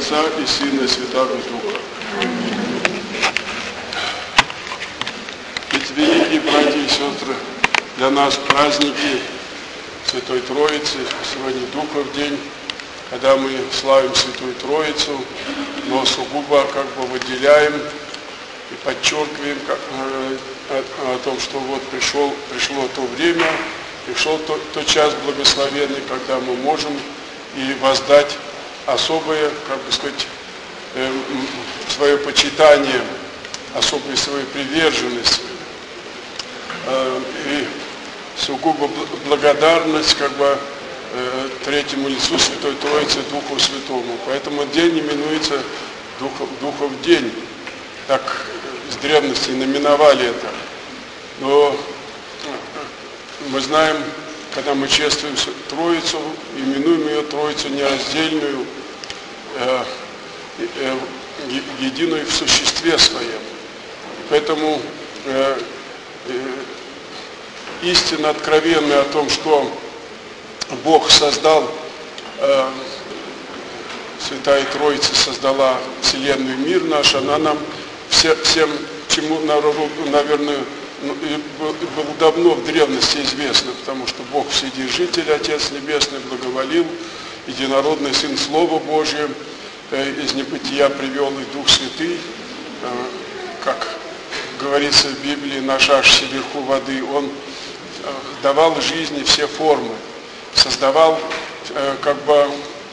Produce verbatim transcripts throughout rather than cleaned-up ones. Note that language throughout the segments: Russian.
Отца и Сына и Святаго Духа. Ведь, великие братья и сестры, для нас праздники Святой Троицы, сегодня Духов день, когда мы славим Святую Троицу, но сугубо как бы выделяем и подчеркиваем как, э, о, о том, что вот пришел, пришло то время, пришел то, тот час благословенный, когда мы можем и воздать особое, как бы сказать, э, свое почитание, особую свою приверженность э, и сугубо благодарность как бы э, третьему лицу Святой Троицы, Духу Святому. Поэтому день именуется Духов, Духов день. Так с древности наименовали это. Но мы знаем, когда мы чествуем Троицу, именуем ее Троицу нераздельную, э, э, единую в существе своем. Поэтому э, э, истина откровенная о том, что Бог создал, э, Святая Троица создала Вселенную, мир наш, она нам все, всем, чему, наверное, было давно в древности известно, потому что Бог Вседержитель, Отец Небесный, благоволил, единородный Сын Слова Божие, э, из небытия привел и Дух Святый, э, как говорится в Библии, на шашке вверху воды, Он э, давал жизни все формы, создавал э, как бы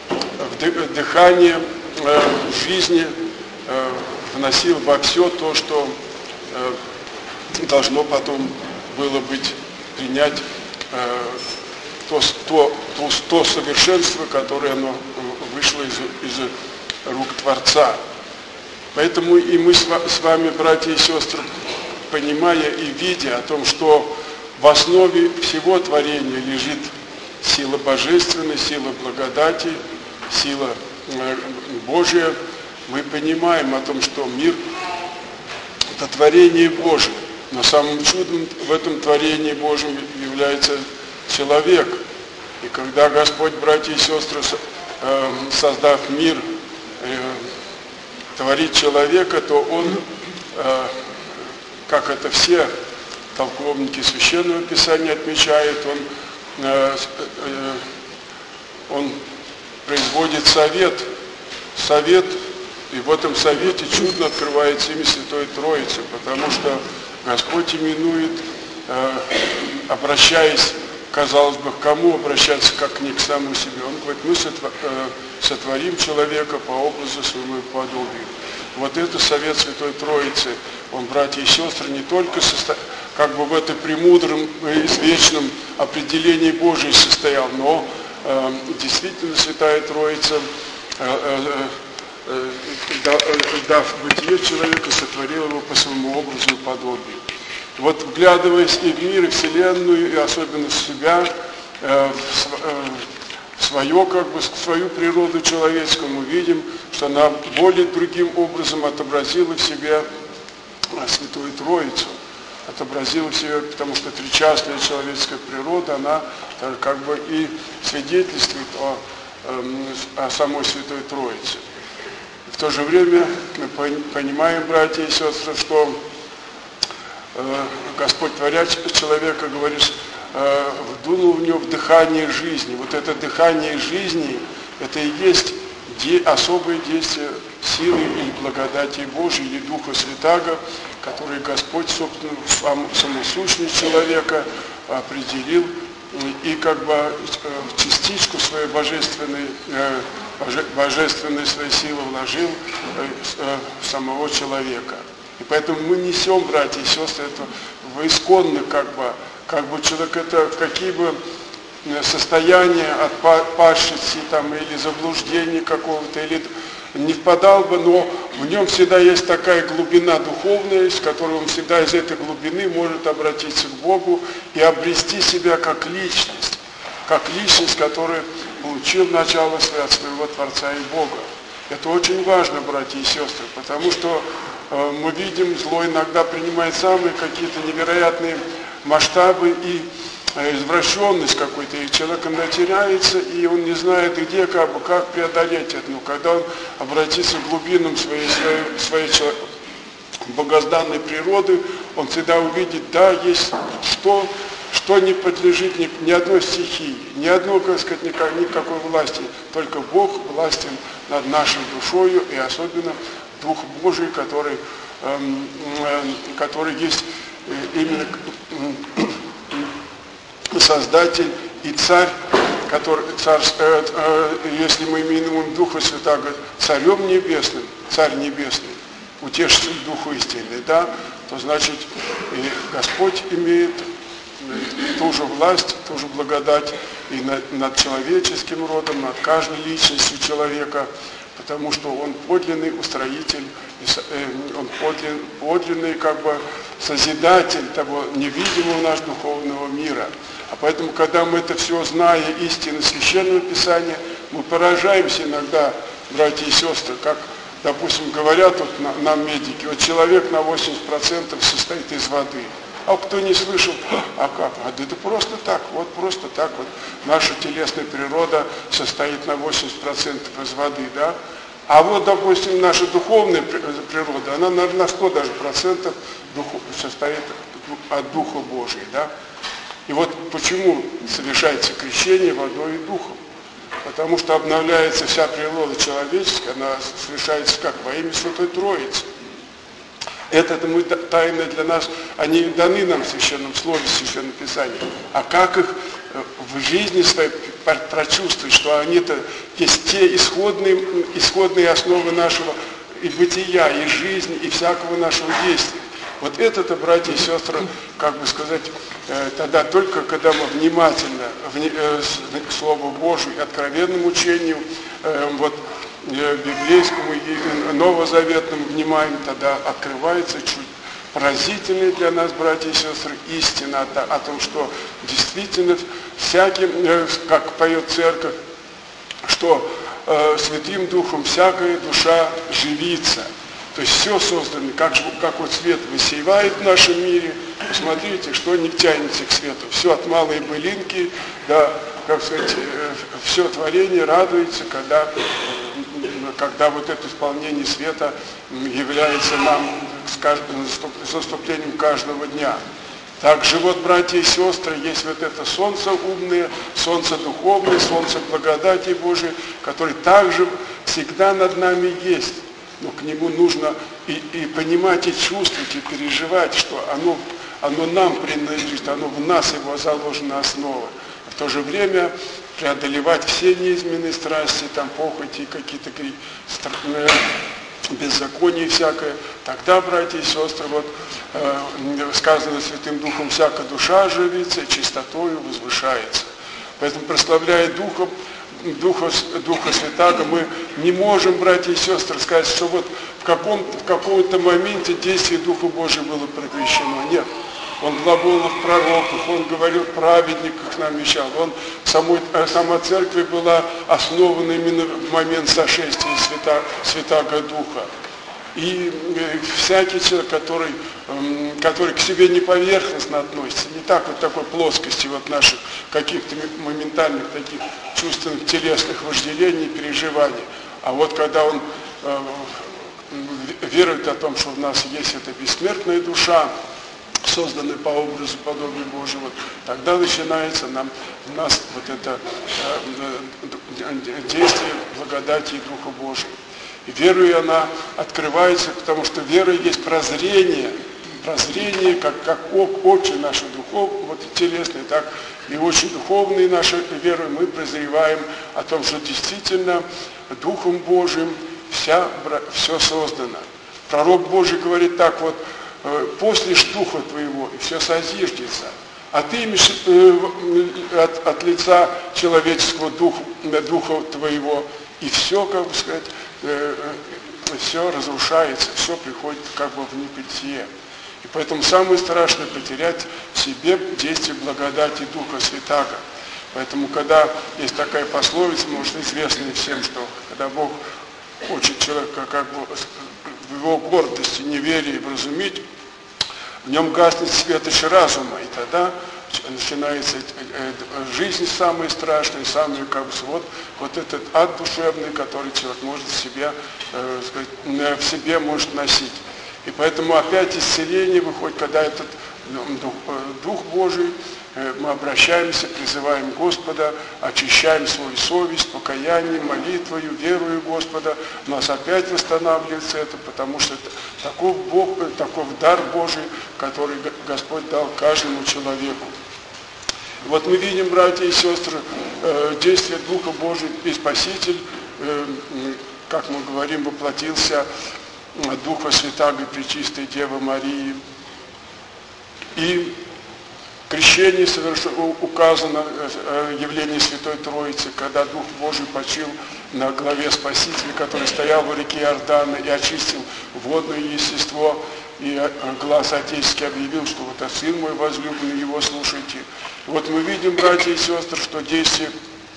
дыхание э, жизни, э, вносил во все то, что э, должно потом было быть, принять э, то, то, то, то совершенство, которое оно вышло из, из рук Творца. Поэтому и мы с вами, братья и сестры, понимая и видя о том, что в основе всего творения лежит сила божественная, сила благодати, сила э, Божия, мы понимаем о том, что мир – это творение Божие. Но самым чудом в этом творении Божьем является человек. И когда Господь, братья и сестры, создав мир, творит человека, то Он, как это все толковники Священного Писания отмечают, Он, он производит совет, совет, и в этом совете чудно открывается имя Святой Троицы, потому что Господь именует, э, обращаясь, казалось бы, к кому обращаться, как не к самому себе. Он говорит, мы сотворим человека по образу своему и подобию. Вот это совет Святой Троицы. Он, братья и сестры, не только состо... как бы в этом премудром, извечном определении Божьей состоял, но э, действительно Святая Троица, э, э, дав бытие человека, сотворил его по своему образу и подобию. Вот вглядываясь и в мир, и в Вселенную, и особенно в себя, в свое, как бы, свою природу человеческую, мы видим, что она более другим образом отобразила в себе Святую Троицу. Отобразила в себе, потому что тричастная человеческая природа, она как бы и свидетельствует о, о самой Святой Троице. В то же время мы понимаем, братья и сестры, что э, Господь, творя человека, говоришь, э, вдунул в него в дыхание жизни. Вот это дыхание жизни, это и есть де, особое действие силы или благодати Божьей, или Духа Святаго, который Господь, собственно, сам, саму сущность человека определил и как бы частичку своей божественной, божественной своей силы вложил в самого человека. И поэтому мы несем, братья и сестры, это в исконно как бы, как бы человек это какие бы состояния от пашести там, или заблуждения какого-то, или не впадал бы, но в нем всегда есть такая глубина духовная, с которой он всегда из этой глубины может обратиться к Богу и обрести себя как личность, как личность, которая получил начало от своего Творца и Бога. Это очень важно, братья и сестры, потому что э, мы видим, зло иногда принимает самые какие-то невероятные масштабы, и извращенность какой-то, и человек теряется, и он не знает, где, как бы, как преодолеть это. Но когда он обратится к глубинам своей, своей, своей человек, богозданной природы, он всегда увидит, да, есть что, что не подлежит ни, ни одной стихии, ни одной, как сказать, никак, никакой власти, только Бог властен над нашей душою, и особенно Дух Божий, который, эм, э, который есть именно Создатель и Царь, который, царь, э, э, если мы имеем Духа Святаго Царем Небесным, Царь Небесный, утешитель Духу истины, да, то значит и Господь имеет ту же власть, ту же благодать и над, над человеческим родом, над каждой личностью человека, потому что Он подлинный устроитель, Он подлинный, подлинный как бы созидатель того невидимого нашего духовного мира. А поэтому, когда мы это все, зная истины Священного Писания, мы поражаемся иногда, братья и сестры, как, допустим, говорят вот нам медики, вот человек на восемьдесят процентов состоит из воды. А кто не слышал, а как? А да это просто так, вот просто так вот. Наша телесная природа состоит на восемьдесят процентов из воды, да? А вот, допустим, наша духовная природа, она на сто даже процентов состоит от Духа Божия, да? И вот почему совершается крещение водой и духом. Потому что обновляется вся природа человеческая, она совершается как? Во имя Святой Троицы. Это мы, тайны для нас, они даны нам в Священном Слове, в Священном Писании. А как их в жизни своей прочувствовать, что они-то есть те исходные, исходные основы нашего и бытия, и жизни, и всякого нашего действия. Вот это-то, братья и сестры, как бы сказать, тогда только, когда мы внимательно к Слову Божию и откровенному учению, вот, библейскому и новозаветному вниманием, тогда открывается чуть поразительная для нас, братья и сестры, истина о том, что действительно всяким, как поет церковь, что э, Святым Духом всякая душа живится. То есть все создано, как, как вот свет высевает в нашем мире. Посмотрите, что не тянется к свету. Все от малой былинки, да, как сказать, э, все творение радуется, когда, когда вот это исполнение света является нам с, каждым, с наступлением каждого дня. Также вот, братья и сестры, есть вот это солнце умное, солнце духовное, солнце благодати Божией, которое также всегда над нами есть. Но к нему нужно и, и понимать, и чувствовать, и переживать, что оно, оно нам принадлежит, оно в нас, его заложена основа. В то же время преодолевать все неизменные страсти, там, похоти, какие-то беззаконие всякое. Тогда, братья и сестры, вот э, сказано Святым Духом, всякая душа оживится, и чистотою возвышается. Поэтому, прославляя Духом, Духа, Духа Святаго, мы не можем, братья и сестры, сказать, что вот в, каком, в каком-то моменте действие Духа Божия было прекращено. Нет. Он глаголил в пророках, он говорил в праведниках, нам вещал. Он, самой, сама церковь была основана именно в момент сошествия Свята, Святаго Духа. И всякий человек, который, который к себе не поверхностно относится, не так вот такой плоскости вот наших каких-то моментальных таких чувственных телесных вожделений, переживаний, а вот когда он э, верует о том, что в нас есть эта бессмертная душа, созданная по образу подобию Божьего, тогда начинается нам, у нас вот это э, действие благодати и Духа Божьего. И верою она открывается, потому что вера есть прозрение, прозрение, как, как очи наши духовные, вот телесные, так и очи духовные наши верой мы прозреваем о том, что действительно Духом Божьим вся, все создано. Пророк Божий говорит так вот, после ж Духа Твоего, и все созиждется. А ты имеешь от, от лица человеческого духа, духа Твоего, и все, как бы сказать, все разрушается, все приходит как бы в небытие. И поэтому самое страшное потерять в себе действие благодати Духа Святаго. Поэтому, когда есть такая пословица, может, известная всем, что когда Бог хочет человека как бы в его гордости, неверии вразумить, в нем гаснет светоч разума, и тогда начинается жизнь самая страшная, самая, как бы, вот, вот этот ад душевный, который человек может в себе, э, сказать, в себе может носить. И поэтому опять исцеление выходит, когда этот Дух, Дух Божий, мы обращаемся, призываем Господа, очищаем свою совесть, покаянием, молитвою, верою Господа. У нас опять восстанавливается это, потому что это такой Бог, такой дар Божий, который Господь дал каждому человеку. Вот мы видим, братья и сестры, действие Духа Божия и Спаситель, как мы говорим, воплотился Духа Святаго Пречистой Девы Марии. И крещение совершенно указано явление Святой Троицы, когда Дух Божий почил на главе Спасителя, который стоял в реке Иордана и очистил водное естество, и глаз отеческий объявил, что вот это Сын мой возлюбленный, его слушайте. И вот мы видим, братья и сестры, что действие,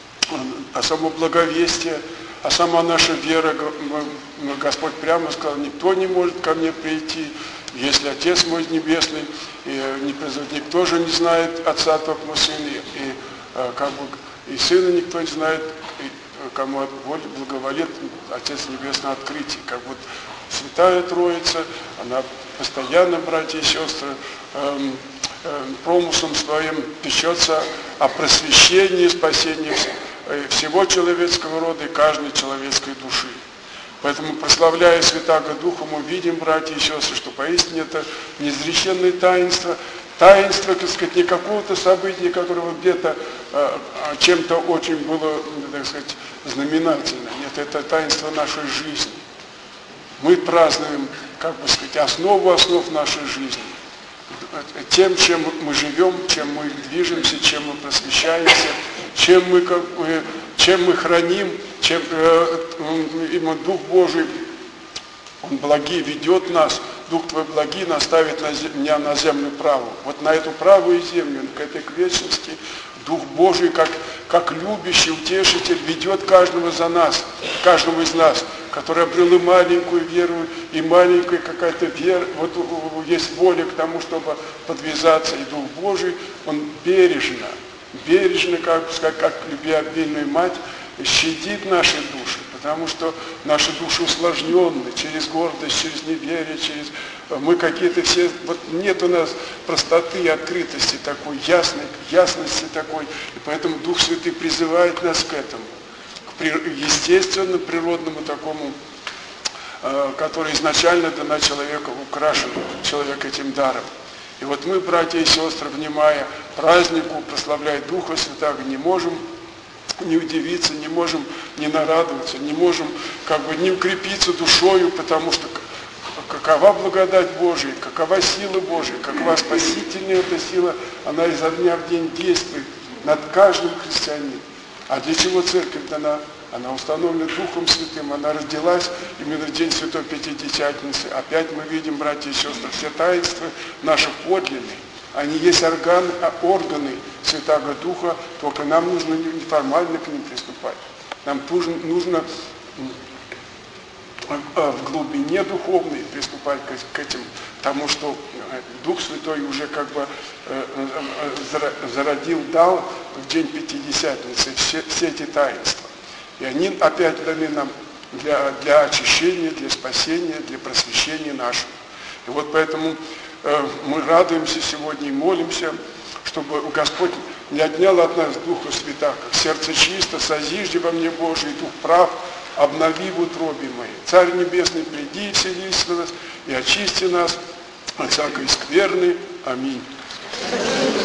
а само благовестие, а сама наша вера, Господь прямо сказал, никто не может ко мне прийти, если Отец мой Небесный и не призовет, никто же не знает Отца, только Сын, и, и, как бы, и Сына никто не знает, и, кому от воли благоволит Отец Небесный открытие. Как вот Святая Троица, она постоянно, братья и сестры, эм, эм, промыслом своим печется о просвещении, спасении всего человеческого рода и каждой человеческой души. Поэтому, прославляя Святаго Духа, мы видим, братья и сестры, что поистине это неизреченное таинство, таинство, так сказать, не какого-то события, которого где-то э, чем-то очень было, так сказать, знаменательно. Нет, это таинство нашей жизни. Мы празднуем, как бы сказать, основу основ нашей жизни. Тем, чем мы живем, чем мы движемся, чем мы просвещаемся, чем мы, как бы, чем мы храним, чем э, именно Дух Божий, Он благий ведет нас, Дух Твой благий наставит на зем, меня на землю правую. Вот на эту правую землю, к этой к вечности, Дух Божий, как, как любящий утешитель, ведет каждого за нас, каждого из нас, который обрел и маленькую веру, и маленькая какая-то вера, вот есть воля к тому, чтобы подвязаться, и Дух Божий, Он бережно, бережно, как сказать, как любвеобильная мать, щадит наши души, потому что наши души усложнены через гордость, через неверие, через мы какие-то все, вот нет у нас простоты и открытости такой, ясной, ясности такой, и поэтому Дух Святый призывает нас к этому, к естественному, природному такому, который изначально дана человеку, украшен человек этим даром. И вот мы, братья и сестры, внимая празднику, прославляя Духа Святаго, не можем не удивиться, не можем не нарадоваться, не можем как бы не укрепиться душою, потому что какова благодать Божия, какова сила Божия, какова спасительная эта сила, она изо дня в день действует над каждым христианином. А для чего церковь дана? Она установлена Духом Святым, она родилась именно в день Святой Пятидесятницы. Опять мы видим, братья и сестры, все таинства наши подлинные. Они есть органы, органы Святаго Духа, только нам нужно неформально к ним приступать. Нам нужно в глубине духовной приступать к этим, потому что Дух Святой уже как бы зародил, дал в день Пятидесятницы все, все эти таинства. И они опять даны нам для, для очищения, для спасения, для просвещения нашего. И вот поэтому мы радуемся сегодня и молимся, чтобы Господь не отнял от нас Духа Святаго. Сердце чисто, созижди во мне Божий, Дух прав, обнови в утробе моей. Царь Небесный, приди и вселись в нас, и очисти нас от всякой скверны. Аминь.